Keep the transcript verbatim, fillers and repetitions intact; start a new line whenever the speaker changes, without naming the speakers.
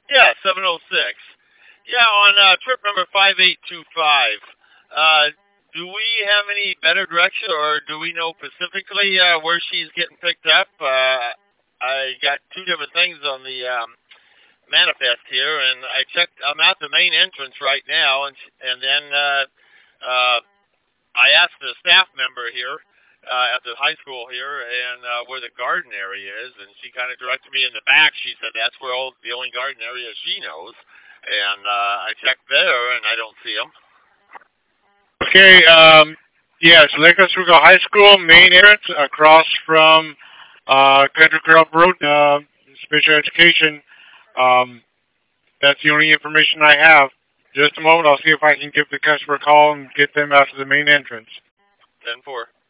Yeah, seven oh six. Yeah, on uh, trip number five eight two five. Uh, do we have any better direction, or do we know specifically uh, where she's getting picked up? Uh, I got two different things on the um, manifest here, and I checked. I'm at the main entrance right now, and and then uh, uh, I asked the staff member here uh, at the high school here, and uh, where the garden area is, and she kind of directed me in the back. She said that's where all the only garden area she knows, and uh, I checked there, and I don't see them.
Okay, um, yes, Lake Oswego High School, main entrance, across from uh, Country Club Road, uh, special education. Um, that's the only information I have. Just a moment, I'll see if I can give the customer a call and get them out to the main entrance.
Ten four.